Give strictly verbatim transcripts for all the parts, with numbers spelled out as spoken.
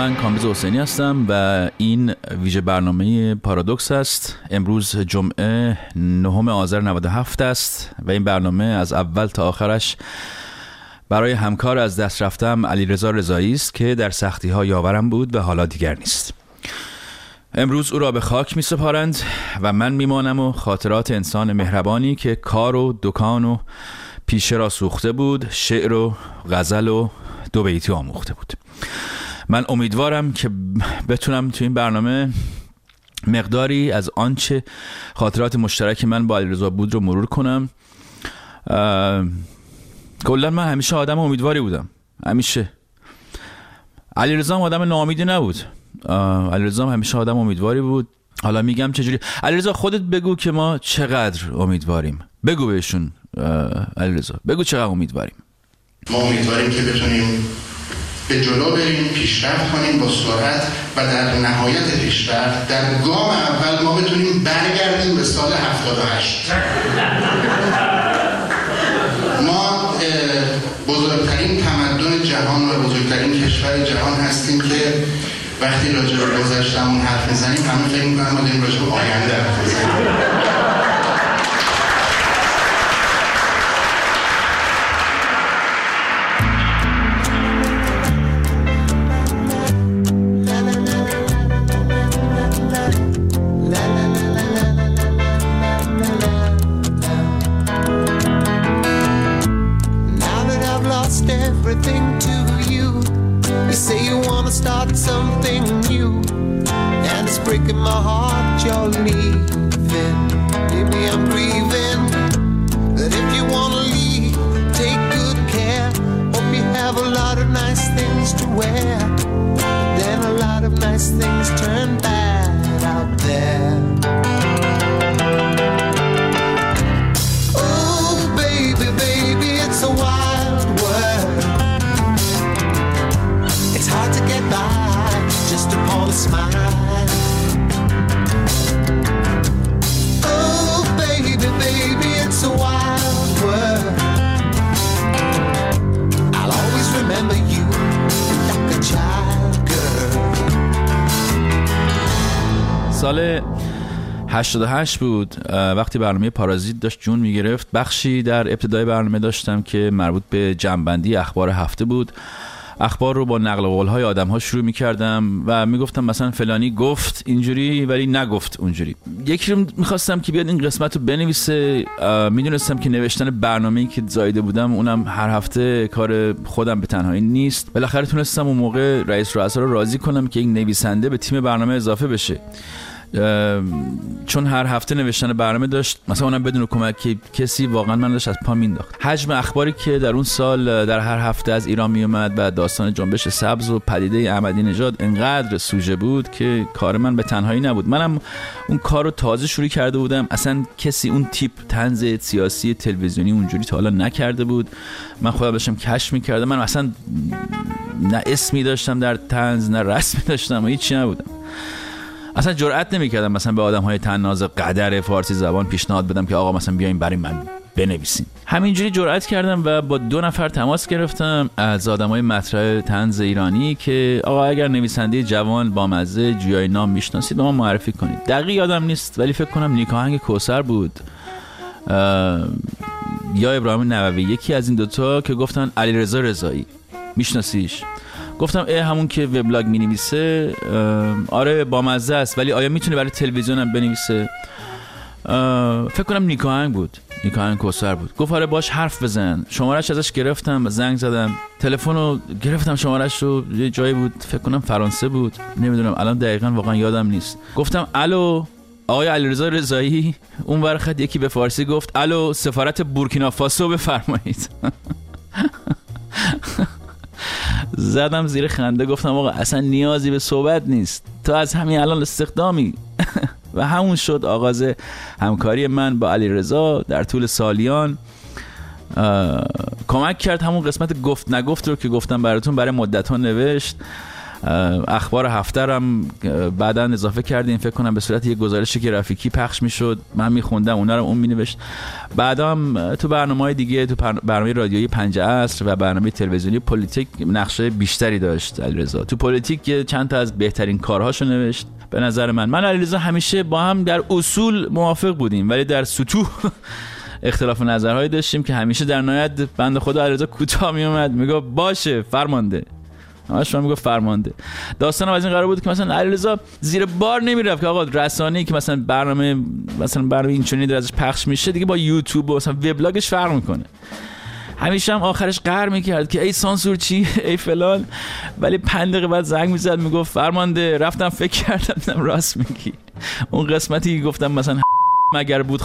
من کامبیز حسینی هستم و این ویژه برنامه پارادوکس است. امروز جمعه نهم آذر نود و هفت است و این برنامه از اول تا آخرش برای همکار از دست رفتم علیرضا رضایی است که در سختی ها یاورم بود و حالا دیگر نیست. امروز او را به خاک می سپارند و من میمانم و خاطرات انسان مهربانی که کار و دکان و پیشه را سوخته بود، شعر و غزل و دو بیتی آموخته بود. من امیدوارم که بتونم تو این برنامه مقداری از آنچه خاطرات مشترک من با علیرضا بود رو مرور کنم. کلا من همیشه آدم امیدواری بودم، همیشه. علیرضا آدم ناامیدی نبود، علیرضا همیشه آدم امیدواری بود. حالا میگم چجوری. علیرضا خودت بگو که ما چقدر امیدواریم. بگو بهشون علیرضا، بگو چقدر امیدواریم. ما امیدواریم که بتونیم به جلو بریم، پیشرفت کنیم با سرعت و در نهایت پیشرفت در گام اول ما بتونیم برگردیم به سال هفتاد و هشت. ما بزرگترین تمدن جهان و بزرگترین کشور جهان هستیم که وقتی راجع به گذشته‌مون حرف میزنیم همه فکر می‌کنن ما داریم راجع به آینده حرف میزنیم. سال هشتاد و هشت بود وقتی برنامه پارازیت داشت جون میگرفت. بخشی در ابتدای برنامه داشتم که مربوط به جمع‌بندی اخبار هفته بود. اخبار رو با نقل قول‌های آدم‌ها شروع می‌کردم و میگفتم مثلا فلانی گفت اینجوری ولی نگفت اونجوری. یکی رو می‌خواستم که بیاد این قسمت رو بنویسه. میدونستم که نوشتن برنامه‌ای که زایده بودم اونم هر هفته کار خودم به تنهایی نیست. بالاخره تونستم اون موقع رئیس رؤسا رو راضی کنم که این نویسنده به تیم برنامه اضافه بشه، چون هر هفته نوشتن برنامه داشت مثلا اونم بدون کمک کسی واقعا من داشت از پا مینداخت. حجم اخباری که در اون سال در هر هفته از ایران می اومد و داستان جنبش سبز و پدیده احمدی نژاد انقدر سوژه بود که کار من به تنهایی نبود. منم اون کار رو تازه شروع کرده بودم، اصلا کسی اون تیپ طنز سیاسی تلویزیونی اونجوری تا حالا نکرده بود. من خودم داشتم کشف می‌کردم. من اصلا نه اسمی داشتم در طنز نه رسمی داشتم و هیچی نبودم. اصلا جرئت نمی‌کردم مثلا به آدم‌های طناز قدر فارسی زبان پیشنهاد بدم که آقا مثلا بیاین برای من بنویسین. همینجوری جرئت کردم و با دو نفر تماس گرفتم از آدم‌های مطرح طنز ایرانی که آقا اگر نویسنده جوان با مزه جویای نام میشناسید به ما معرفی کنید. دقیق یادم نیست ولی فکر کنم نیکاهنگ کوثر بود یا ابراهیم نووی، یکی از این دوتا که گفتن علیرضا رضایی میشناسیش؟ گفتم اه همون که وبلاگ می‌نویسه. آره با مزه است ولی آیا میتونه برای تلویزیون هم بنویسه؟ فکر کنم نیکاهنگ بود، نیکاهنگ کوثر بود. گفت آره باش حرف بزن. شماره‌اش ازش گرفتم، زنگ زدم، تلفن رو گرفتم، شماره‌اش رو یه جایی بود فکر کنم فرانسه بود، نمیدونم الان دقیقاً واقعا یادم نیست. گفتم الو آقای علیرضا رضایی؟ اون ور خط یکی به فارسی گفت الو سفارت بورکینافاسو بفرمایید. زدم زیر خنده گفتم آقا اصلا نیازی به صحبت نیست، تو از همین الان استخدامی. و همون شد آغاز همکاری من با علیرضا در طول سالیان. کمک کرد همون قسمت گفت نگفت رو که گفتم براتون برای مدت ها نوشت. اخبار هفته هم بعداً اضافه کردیم، فکر کنم به صورت یک گزارش گرافیکی پخش میشد، من میخوندم اونا رو، اون مینوشت. بعدا هم تو برنامه‌های دیگه، تو برنامه رادیویی پنج عصر و برنامه تلویزیونی پلیتیک نقشه بیشتری داشت علیرضا. تو پلیتیک چند تا از بهترین کارهاشو نوشت به نظر من. من علیرضا همیشه با هم در اصول موافق بودیم، ولی در سطوح اختلاف نظرهایی داشتیم که همیشه در نهایت بنده خدا علیرضا کوتاه می اومد میگه باشه فرمانده، همش من میگه فرمانده. داستان از این قرار بود که مثلا علیرضا زیر بار نمیرفت که آقا رسانه‌ای که مثلا برنامه مثلا برنامه اینچنینی در ازش پخش میشه دیگه با یوتیوب و مثلا وبلاگش فرق میکنه. همیشه هم آخرش قهر میکرد که ای سانسور چی ای فلان، ولی پنج دقیقه بعد زنگ میزد میگفت فرمانده رفتم فکر کردم دیدم راست میگی، اون قسمتی گفتم مثلا مگر بود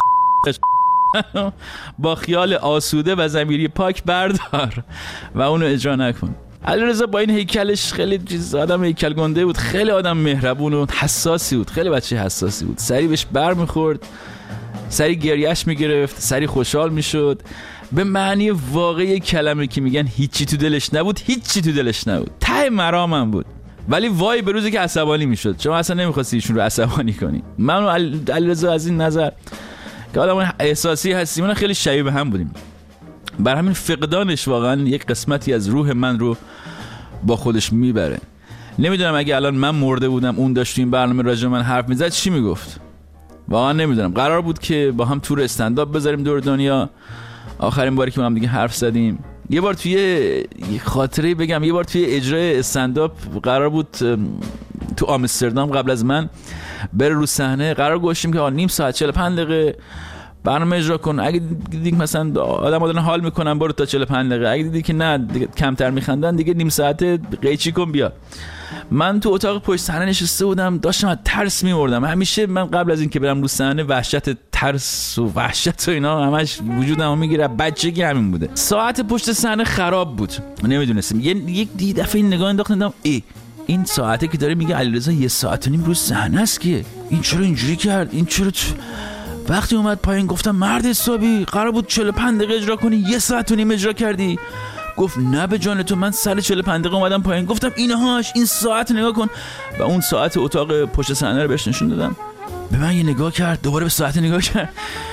با خیال آسوده و ضمیری پاک بردار و اونو اجرا نکن. علیرضا با این هیکلش خیلی چیز آدم هیکل گنده بود، خیلی آدم مهربون و حساسی بود، خیلی بچه حساسی بود، سری بهش بر میخورد، سری گریهش میگرفت، سری خوشحال میشد. به معنی واقعی کلمه که میگن هیچی تو دلش نبود، هیچی تو دلش نبود، ته مرامم بود. ولی وای به روزی که عصبانی میشد، چون اصلا نمیخواستی ایشون رو عصبانی کنی. من و علیرضا از این نظر که آدم احساسی هستیم اون خیلی شبیه به هم بودیم، بر همین فقدانش واقعا یک قسمتی از روح من رو با خودش میبره. نمیدونم اگه الان من مرده بودم اون داشت تو این برنامه راجع من حرف میزد چی میگفت، واقعا نمیدونم. قرار بود که با هم تور استندآپ بذاریم دور دنیا، آخرین باری که ما هم دیگه حرف زدیم یه بار توی یه خاطره بگم، یه بار توی اجرای استندآپ قرار بود تو آمستردام قبل از من بره رو صحنه، قرار گذاشتیم که نیم ساعت چهل و پنج دقیقه برنامه اجرا کن، اگه دیدی مثلا آدم آدم حال میکنن برو تا چهل و پنج دقیقه، اگه دیدی که نه کمتر میخندن دیگه نیم ساعته قیچی کن بیا. من تو اتاق پشت صحنه نشسته بودم، داشتم از ترس میمردم. همیشه من قبل از این که برم رو صحنه وحشت ترس و وحشت و اینا همش وجودمو میگیره، بچگی همین بوده. ساعت پشت صحنه خراب بود، نمیدونستم. یه یک دفعه این نگاه انداختم ای این ساعته که داره میگه علیرضا یه ساعت و نیم رو صحنه است که این چرا اینجوری کرد، این چرا چ... وقتی اومد پایین گفتم مرد حسابی قرار بود چهل و پنج دقیقه اجرا کنی یه ساعت و نیم اجرا کردی. گفت نه به جان تو، من سر چهل و پنج دقیقه اومدم پایین. گفتم اینهاش این ساعت نگاه کن و اون ساعت اتاق پشت صحنه رو بهش نشون دادم. به من یه نگاه کرد، دوباره به ساعت نگاه کرد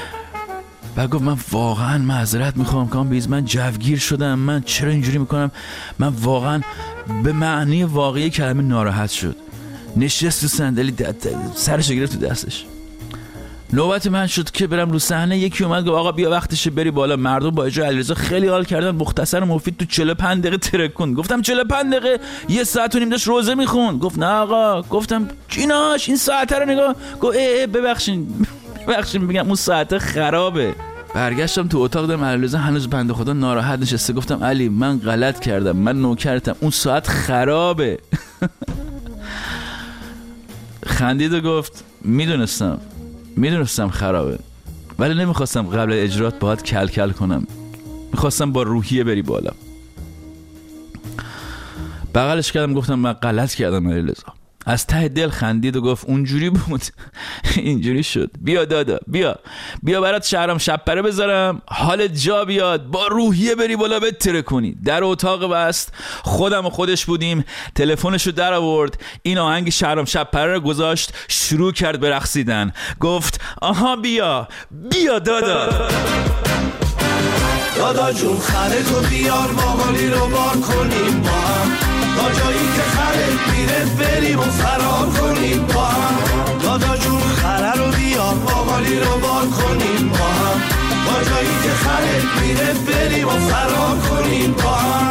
و گفت من واقعا معذرت میخوام کام بیز، من جوگیر شدم، من چرا اینجوری میکنم. من واقعا به معنی واقعی کلمه ناراحت شد، نشست تو صندلی سرش گرفت تو دستش. نوبت من شد که برم رو صحنه. یکی اومد گفت آقا بیا وقتشه بری بالا، مردم با اجرای علیرضا خیلی حال کردن، مختصر و مفید تو چهل و پنج دقیقه ترک کن. گفتم چهل و پنج دقیقه؟ یه ساعت و نیم داشت روزه میخوند. گفت نه آقا. گفتم چیناش این ساعت رو نگاه. گفت ای ای ببخشین ببخشین میگم اون ساعت خرابه. برگشتم تو اتاق دارم علیرضا هنوز بنده خدا ناراحت نشسته. گفتم علی من غلط کردم، من نوکرتم، اون ساعت خرابه. خندید و گفت میدونستم میدونستم خرابه، ولی نمیخواستم قبل اجرات باهات کل کل کنم، میخواستم با روحیه بری بالا. بغلش کردم گفتم من غلط کردم علیرضا. از ته دل خندید و گفت اونجوری بود اینجوری شد. بیا دادا بیا بیا برات شهرام شپره بذارم، حالت جا بیاد، با روحیه بری بالا بتره کنی. در اتاق بست، خودم و خودش بودیم. تلفنشو در آورد، این آهنگ شهرام شپره رو گذاشت، شروع کرد به رقصیدن. گفت آها بیا بیا دادا دادا جون خره تو بیار ماغالی رو بار کنیم با هم، تا جایی که خره میره بریم و فرار کنیم با هم. دادا جون خره رو بیار ماغالی رو بار کنیم با هم، تا جایی که خره میره بریم و فرار کنیم با هم.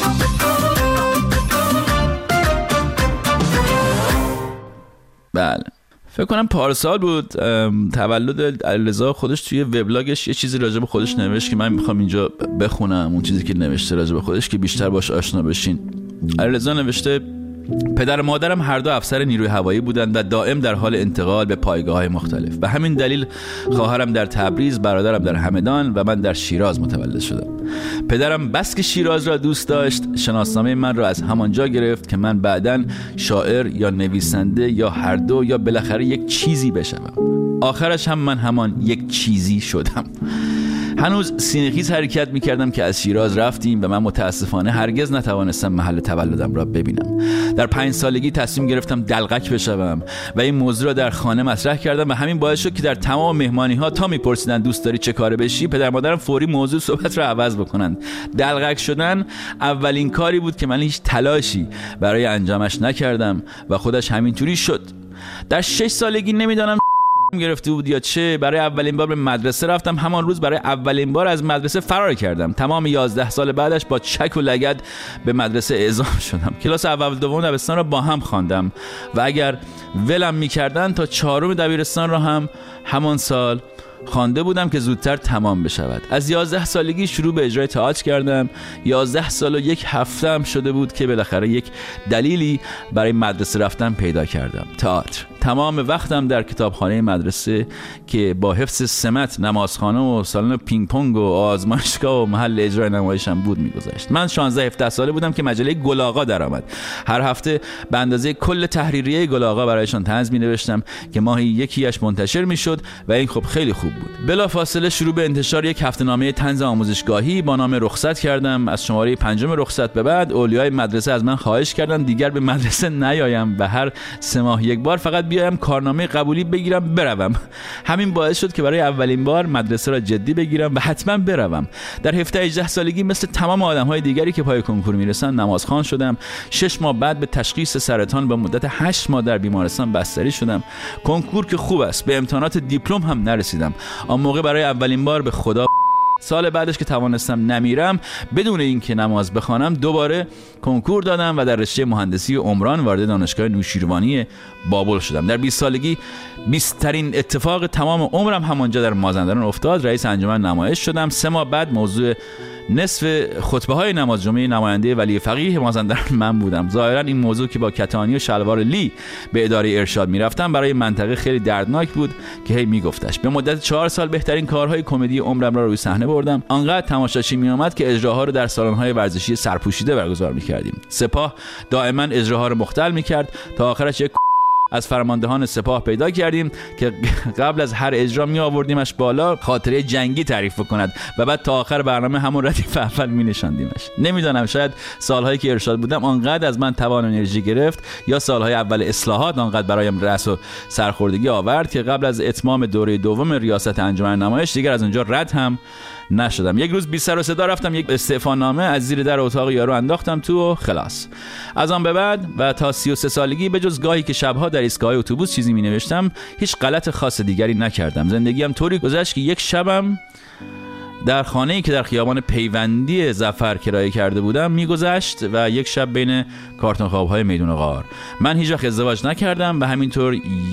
بله فکر کنم پارسال بود تولد علیرضا، خودش توی وبلاگش یه چیزی راجع به خودش نوشت که من میخوام اینجا بخونم اون چیزی که نوشته راجع به خودش که بیشتر باش آشنا بشین. علیرضا نوشته پدر و مادرم هر دو افسر نیروی هوایی بودند و دائم در حال انتقال به پایگاه‌های مختلف. به همین دلیل خواهرم در تبریز، برادرم در همدان و من در شیراز متولد شدم. پدرم بس که شیراز را دوست داشت، شناسنامه من را از همانجا گرفت که من بعداً شاعر یا نویسنده یا هر دو یا بالاخره یک چیزی بشوم. آخرش هم من همان یک چیزی شدم. هنوز سینه‌خیز حرکت می‌کردم که از شیراز رفتیم و من متاسفانه هرگز نتوانستم محل تولدم را ببینم. در پنج سالگی تصمیم گرفتم دلقک بشوم و این موضوع را در خانه مطرح کردم و همین باعث شد که در تمام مهمانی‌ها تا می‌پرسیدن دوست داری چه کاره بشی، پدر مادرم فوری موضوع صحبت را عوض بکنند. دلقک شدن اولین کاری بود که من هیچ تلاشی برای انجامش نکردم و خودش همینطوری شد. در شش سالگی نمیدانم گرفته بود یا چه، برای اولین بار به مدرسه رفتم. همان روز برای اولین بار از مدرسه فرار کردم. تمام یازده سال بعدش با چک و لگد به مدرسه اعزام شدم. کلاس اول دوم دبستان را با هم خواندم و اگر ولم می‌کردن تا چهارم دبیرستان را هم همان سال خوانده بودم که زودتر تمام بشود. از یازده سالگی شروع به اجرای تئاتر کردم. یازده سال و یک هفته هم شده بود که بالاخره یک دلیلی برای مدرسه رفتن پیدا کردم: تئاتر. تمام وقتم در کتابخانه مدرسه که با حفظ سمت نمازخانه و سالن پینگ پونگ و آزمایشگاه و محل اجرای نمایشم بود میگذشت. من شانزده هفده ساله بودم که مجله گل آقا درآمد. هر هفته به اندازه کل تحریریه گل آقا برایشان طنز می‌نوشتم که ماهی یکیش منتشر می‌شد و این خب خیلی خوب بود. بلافاصله شروع به انتشار یک هفته‌نامه طنز آموزشگاهی با نام رخصت کردم. از شماره پنجم رخصت به بعد اولیای مدرسه از من خواهش کردند دیگر به مدرسه نیایم و هر سه ماه یک بار فقط بیایم کارنامه قبولی بگیرم بروم. همین باعث شد که برای اولین بار مدرسه را جدی بگیرم و حتما بروم. در هفده هجده سالگی مثل تمام آدم‌های دیگری که پای کنکور میرسن نمازخوان شدم. شش ماه بعد به تشخیص سرطان با مدت هشت ماه در بیمارستان بستری شدم. کنکور که خوب است، به امتحانات دیپلم هم نرسیدم. آن موقع برای اولین بار به خدا سال بعدش که توانستم نمیرم بدون اینکه نماز بخوانم دوباره کنکور دادم و در رشته مهندسی عمران وارد دانشگاه نوشیروانی بابل شدم. در بیست سالگی بیست ترین اتفاق تمام عمرم همانجا در مازندران افتاد. رئیس انجمن نمایش شدم. سه ماه بعد موضوع نصف خطبه های نماز جمعه نماینده ولی فقیه مازندران من بودم. ظاهرا این موضوع که با کتانی و شلوار لی به اداره ارشاد میرفتم برای منطقه خیلی دردناک بود که هی میگفتش. به مدت چهار سال بهترین کارهای کمدی عمرم را روی صحنه بردم. آنقدر تماشاچی می آمد که اجراها رو در سالن‌های ورزشی سرپوشیده برگزار می‌کردیم. سپاه دائما اجراها رو مختل می‌کرد تا آخرش یک از فرماندهان سپاه پیدا کردیم که قبل از هر اجرا می آوردیمش بالا خاطره جنگی تعریف کند و بعد تا آخر برنامه همون ردیف اول می نشاندیمش. نمیدونم شاید سالهایی که ارشاد بودم آنقدر از من توان و انرژی گرفت یا سالهای اول اصلاحات آنقدر برایم رأس و سرخوردگی آورد که قبل از اتمام دوره دوم ریاست انجمن نمایش دیگر از اونجا رد هم نشدم. یک روز بی سر و صدا رفتم یک استعفانامه از زیر در اتاق یارو انداختم تو و خلاص. از آن به بعد و تا سی و سه سالگی به جز گاهی که شبها در ایستگاه اتوبوس چیزی می نوشتم هیچ غلط خاص دیگری نکردم. زندگیم طوری گذشت که یک شبم در خانه‌ای که در خیابان پیوندی ظفر کرایه کرده بودم میگذشت و یک شب بین کارتون خواب‌های میدون غار. من هیچ وقت ازدواج نکردم و همینطور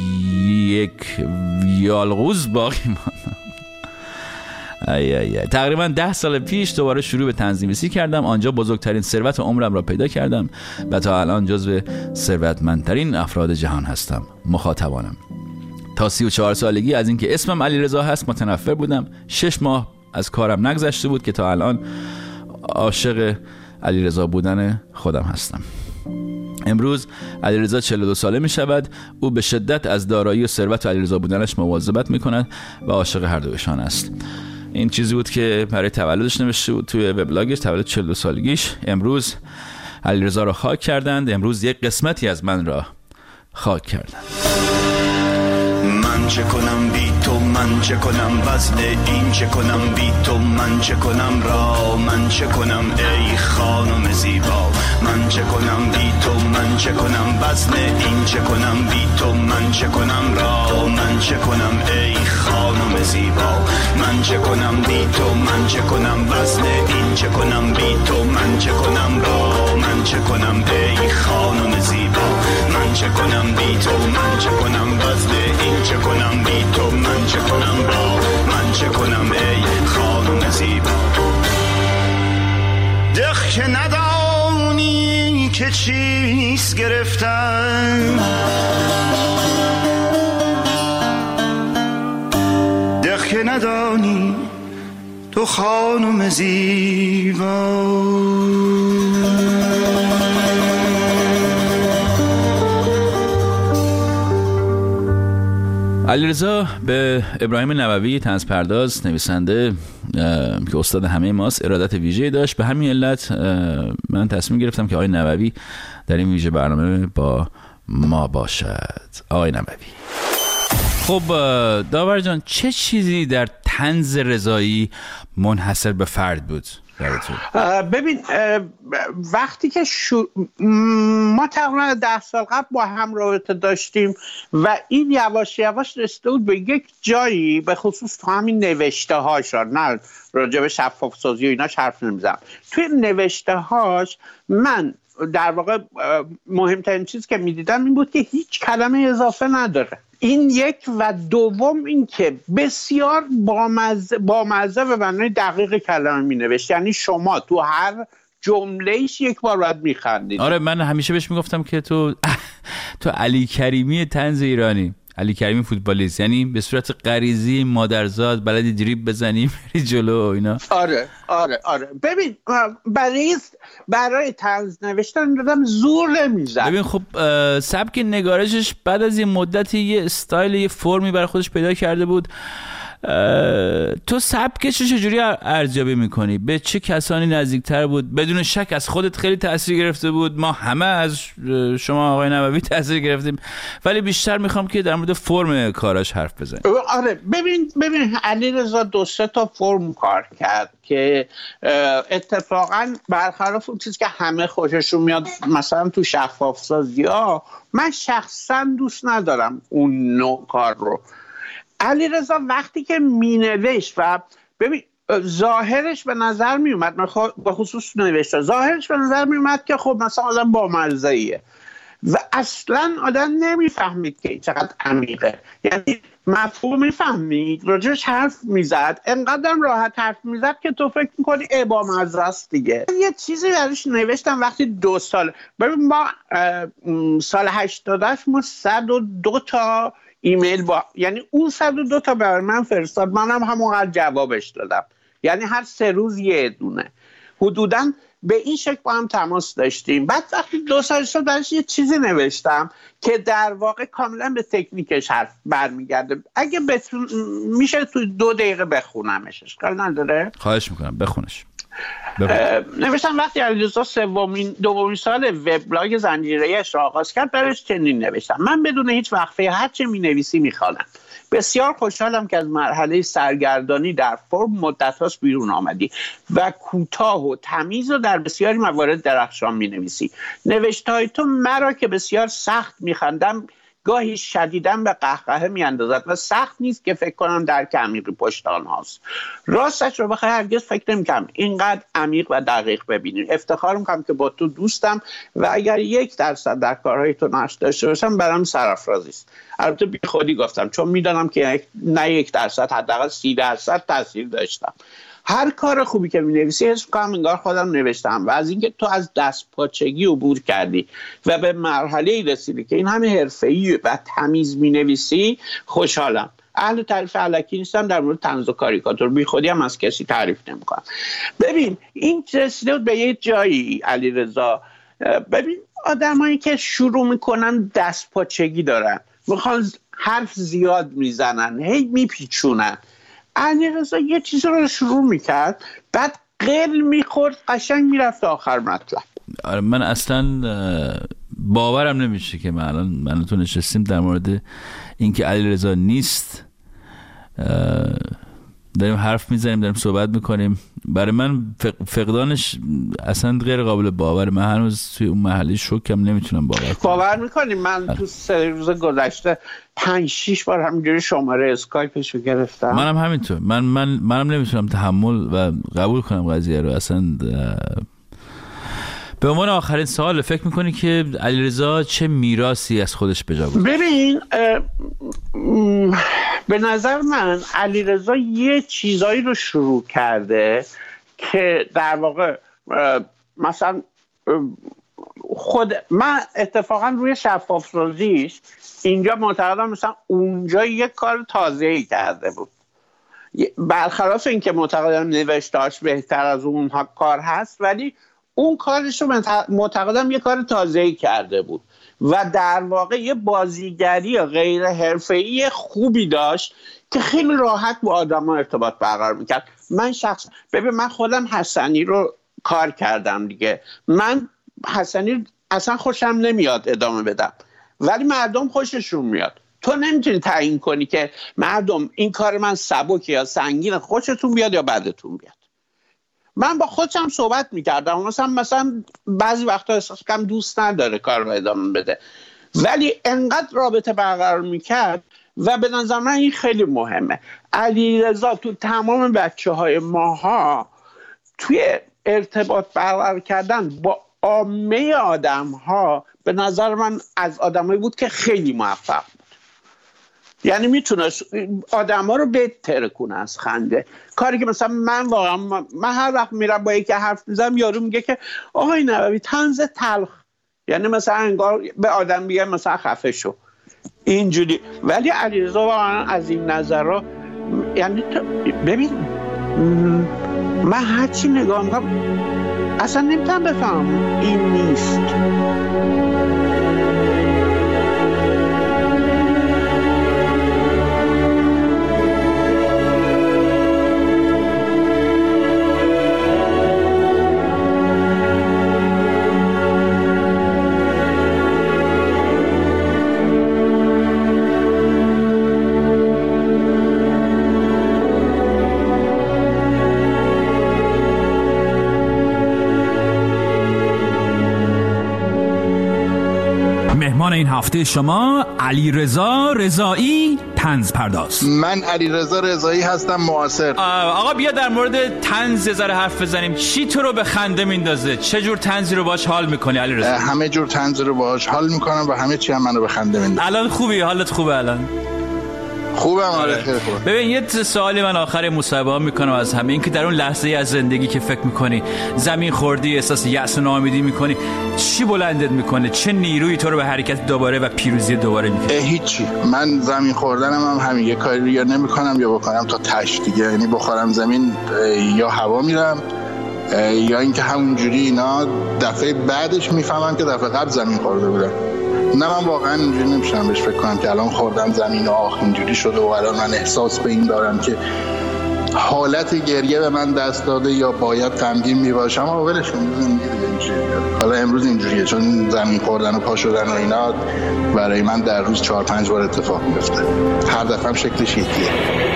یک یالغوز باقی ماندم. ای ای ای. تقریبا ده سال پیش دوباره شروع به تنظیم‌نویسی کردم. آنجا بزرگترین ثروت عمرم را پیدا کردم و تا الان جزو ثروتمندترین افراد جهان هستم. مخاطبانم تا سی و چهار سالگی از اینکه اسمم علیرضا هست متنفر بودم. شش ماه از کارم نگذشته بود که تا الان عاشق علیرضا بودن خودم هستم. امروز علیرضا چهل و دو ساله می شود. او به شدت از دارایی و ثروت علیرضا بودنش مواظبت می کند و عاشق هر دوشان است. این چیزی بود که برای تولدش نوشته بود توی وبلاگش، تولد چهل و دو سالگیش. امروز علیرضا را خاک کردند. امروز یک قسمتی از من را خاک کردند. من چه کنم بی تو، من چه کنم وزن این، چه کنم بی تو، من چه کنم را، من چه کنم ای خانم زیبا. من چه کنم بی تو، من چه کنم وزن این، چه کنم بی تو، من چه کنم را، من چه کنم ای خانم زیبا. من چه کنم بی تو، من چه کنم وزن این، چه کنم بی تو، من چه کنم را، من چه کنم ای خانم زیبا. من چه کنم بی تو، من چه کنم وزن این، چه کنم بی تو، من چه کنم را، من چه کنم ای خانم زیبا. دخ که ندانی که چیز گرفتن، دخ که ندانی تو خانم زیبا. علیرضا به ابراهیم نووی طنزپرداز نویسنده که استاد همه ماست ارادت ویژه‌ای داشت. به همین علت من تصمیم گرفتم که آقای نووی در این ویژه برنامه با ما باشد. آقای نووی، خب داور جان، چه چیزی در طنز رضایی منحصر به فرد بود؟ ببین وقتی که شو... ما تقریبا ده سال قبل با هم رابطه داشتیم و این یواش یواش رسیده بود به یک جایی، به خصوص تو همین نوشته هاش، نه راجع به شفاف سازی و ایناش حرف نمیزنم، توی نوشته هاش من در واقع مهمترین چیز که میدیدم این بود که هیچ کلمه اضافه نداره. این یک، و دوم این که بسیار بامزه بامزه به معنای دقیق کلمه می نوشت. یعنی شما تو هر جمله‌ایش یک بار باید میخندید. آره، من همیشه بهش میگفتم که تو تو علی کریمی طنز ایرانی، علی کریمی فوتبالیست، یعنی به صورت غریزی مادرزاد بلدی دریبل بزنی بری جلو اینا. آره آره آره ببین برای برای طنز نوشتن دادم زور نمیزنه. ببین خب سبک نگارشش بعد از یه مدتی یه استایل، یه فرمی برای خودش پیدا کرده بود. تو سبکش رو چجوری ارزیابی میکنی؟ به چه کسانی نزدیکتر بود؟ بدون شک از خودت خیلی تاثیر گرفته بود، ما همه از شما آقای نووی تاثیر گرفتیم، ولی بیشتر میخوام که در مورد فرم کاراش حرف بزنیم. آره ببین ببین علیرضا دو سه تا فرم کار کرد که اتفاقا برخلاف اون چیزی که همه خوششون میاد مثلا تو شفاف سازی ها، من شخصا دوست ندارم اون نوع کار رو. علیرضا وقتی که مینوشت و ببین ظاهرش به نظر میومد، به خصوص نوشته ظاهرش به نظر میومد که خب مثلا آدم با مزه‌ایه و اصلا آدم نمیفهمید که چقدر عمیقه. یعنی مفهوم میفهمید، راجعش حرف میزد، انقدر راحت حرف میزد که تو فکر میکنی ای با مزه است دیگه. یه چیزی درش نوشتم وقتی دو سال ببین ما سال هشتاد ما صد و دو تا ایمیل با، یعنی اون صد و دو تا برای من فرستاد، منم همونقدر جوابش دادم، یعنی هر سه روز یه دونه حدوداً به این شکل با هم تماس داشتیم. بعد وقتی دو سال شد برایش یه چیزی نوشتم که در واقع کاملا به تکنیکش حرف برمیگرده. اگه بتون میشه تو دو دقیقه بخونمش، اشکال نداره؟ خواهش میکنم بخونش. نوشتم وقتی علیرضا سومین دومین سال وبلاگ زنجیره‌اش را آغاز کرد، برایش چنین نوشتم: من بدون هیچ وقفه هر چه می‌نویسی می‌خوانم. بسیار خوشحالم که از مرحله سرگردانی در فرم مدت‌هاست بیرون آمدی و کوتاه و تمیز و در بسیاری موارد درخشان می‌نویسی. نوشته‌های تو مرا که بسیار سخت می‌خواندم گاهی شدیداً به قهقهه میاندازد و سخت نیست که فکر کنم درک عمیقی پشت آنهاست. راستش رو بخوای هرگز فکر نمی‌کنم اینقدر عمیق و دقیق ببینی. افتخار می‌کنم که با تو دوستم و اگر یک درصد در کارهای تو نقش داشته باشم برام سرافرازی است. البته بی خودی گفتم چون میدانم که نه یک درصد، حداقل سی درصد تاثیر داشتم. هر کار خوبی که می‌نویسی حس می‌کنم انگار خودم نوشتم و از اینکه تو از دست پاچگی عبور کردی و به مرحله‌ای رسیدی که این همه حرفه‌ای و تمیز می‌نویسی خوشحالم. اهل تعریف الکی نیستم در مورد طنز و کاریکاتور، بی خودی هم از کسی تعریف نمی‌کنم. ببین این رسیده بود به یه جایی علیرضا، ببین آدمایی که شروع می‌کنن دست پاچگی دارن، میخوان حرف زیاد میزنن، هی میپیچونن. علیرضا یه چیز رو شروع میکرد، بعد قل میخورد، قشنگ میرفت آخر مطلب. آره من اصلا باورم نمیشه که من الان من تو نشستیم در مورد اینکه علیرضا نیست داریم حرف میزنیم، داریم صحبت میکنیم. برای من فقدانش اصلا غیر قابل باور. من هنوز توی اون محله شوکم نمیتونم باور کنم. باور میکنیم من تو سه روز گذشته پنج شیش بار همینجوری شماره اسکایپشو گرفتم. منم همینطور. من من منم نمیتونم تحمل و قبول کنم قضیه رو اصلا. به عنوان آخرین سوال، فکر میکنی که علیرضا چه میراثی از خودش به جا گذاشت؟ ببین به نظر من علیرضا یه چیزایی رو شروع کرده که در واقع مثلا خود من اتفاقا روی شفاف سازیش اینجا معتقدم مثلا اونجا یه کار تازه‌ای کرده بود، برخلاف اینکه معتقدم نوشته‌اش بهتر از اونها کار هست، ولی اون کارش رو معتقدم یه کار تازه‌ای کرده بود. و در واقع یه بازیگری غیر حرفه‌ای خوبی داشت که خیلی راحت با آدم‌ها ارتباط برقرار میکرد. من شخص ببین من خودم حسنی رو کار کردم دیگه، من حسنی اصلا خوشم نمیاد ادامه بدم، ولی مردم خوششون میاد. تو نمیتونی تعیین کنی که مردم این کار من سبک یا سنگین خوشتون بیاد یا بدتون بیاد. من با خودم صحبت میکردم مثلا مثلا بعضی وقتا احساس کم دوست نداره کار رو ادامه بده، ولی انقدر رابطه برقرار میکرد و به نظر من این خیلی مهمه. علیرضا تو تمام بچه های ماها توی ارتباط برقرار کردن با عامه آدم ها به نظر من از آدمایی بود که خیلی موفق بود. یعنی میتونست آدم ها رو بهتر کنه از خنده، کاری که مثلا من واقعا من هر وقت میرم با یکی حرف میزنم یارو میگه که آقای نووی طنز تلخ، یعنی مثلا انگار به آدم میگه مثلا خفه شو اینجوری. ولی علیرضا واقعا از این نظرها، یعنی ببین من هرچی نگاه میکنم اصلا نمیتونم بفهمم این نیست. مهمان این هفته شما علیرضا رضایی طنز پرداز. من علیرضا رضایی هستم معاصر. آقا بیا در مورد طنز یه ذره حرف بزنیم. چی تو رو به خنده میندازه؟ چه جور طنزی رو باهاش حال میکنی علیرضا؟ همه جور طنز رو باهاش حال میکنم و همه چی هم منو به خنده میندازه. الان خوبی؟ حالت خوبه الان؟ خوبم آره خیلی خوبه. ببین یه سوالی من آخر مصاحبه میکنم از همه، این که در اون لحظه از زندگی که فکر میکنی زمین خوردی، احساس یأس و ناامیدی میکنی، چی بلندت میکنه؟ چه نیرویی تو رو به حرکت دوباره و پیروزی دوباره میکنه؟ هیچی. من زمین خوردنم هم همین، یه کاری رو یا نمیکنم یا بکنم تا تش دیگه، یعنی بخورم زمین یا هوا میرم یا اینکه همونجوری اینا دفعه بعدش میفهمم که دفعه قبل زمین خورده بودم. نه من واقعا اینجوری نمیشم بهش فکر کنم که الان خوردم زمین و آخ اینجوری شده و الان من احساس به این دارم که حالت گریه به من دست داده یا باید غمگین میباشم. اولش امروز اینجوریه، حالا امروز اینجوریه چون زمین خوردن و پا شدن و اینا برای من در روز چهار پنج بار اتفاق میفته، هر دفعه هم شکلش یکیه.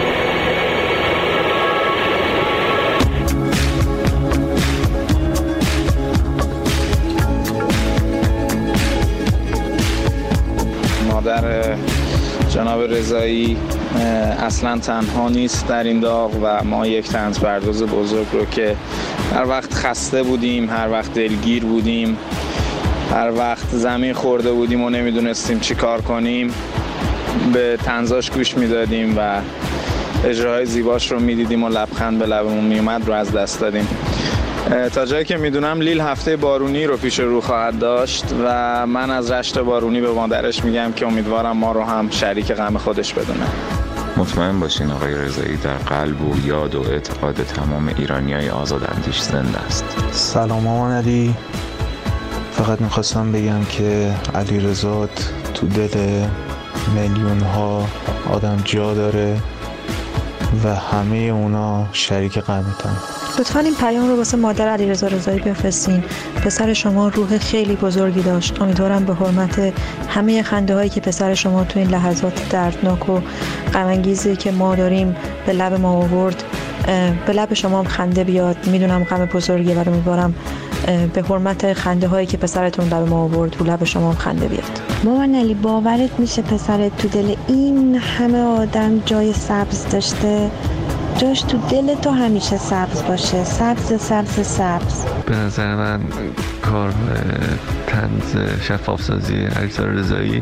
مادر جناب رضایی اصلا تنها نیست در این داغ و ما یک طنز پرداز بزرگ رو که هر وقت خسته بودیم، هر وقت دلگیر بودیم، هر وقت زمین خورده بودیم و نمیدونستیم چی کار کنیم به طنزاش گوش میدادیم و اجراهای زیباش رو میدیدیم و لبخند به لبمون میومد رو از دست دادیم. تا جایی که میدونم لیل هفته بارونی رو پیش رو خواهد داشت و من از رشت بارونی به مادرش میگم که امیدوارم ما رو هم شریک غم خودش بدونه. مطمئن باشین آقای رضایی در قلب و یاد و اعتقاد تمام ایرانیای آزاداندیش زنده است. سلام مامان علی، فقط میخواستم بگم که علیرضا تو دل میلیون ها آدم جا داره و همه اونا شریک غمتن. لطفاً این پیام رو واسه مادر علیرضا رضایی بفرستین. پسر شما روح خیلی بزرگی داشت. امیدوارم به حرمت همه خنده هایی که پسر شما تو این لحظات دردناک و غم انگیزی که ما داریم به لب ما آورد، به لب شما هم خنده بیاد. میدونم غم بزرگیه ولی امیدوارم به حرمت خنده هایی که پسرتون لب ما آورد تو لب شما هم خنده بیاد. مامان علی باورت میشه پسرت تو دل این همه آدم جای سبز داشته؟ جاش تو دل تو همیشه سبز باشه، سبز سبز سبز. به نظر من کار طنز شفافسازی علیرضا رضایی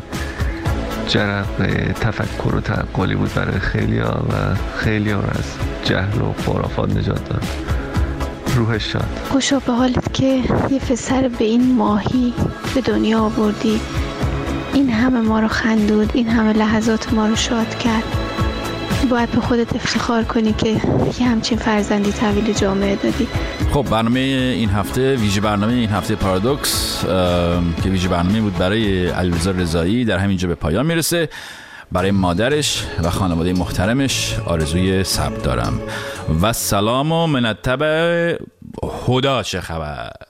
جرقه تفکر و تعقلی بود برای خیلی‌ها و خیلی‌ها رو از جهل و خرافات نجات داد. روحش شاد. خوشا به حالت که یه پسر به این ماهی به دنیا آوردی، این همه ما رو خندود، این همه لحظات ما رو شاد کرد. باید به خودت افتخار کنی که یه همچین فرزندی تحویل جامعه دادی. خب برنامه این هفته، ویژه برنامه این هفته پارادوکس که ویژه برنامه بود برای علیرضا رضایی در همینجا به پایان میرسه. برای مادرش و خانواده محترمش آرزوی صبر دارم و سلام و منتبه هدا. چه خبر؟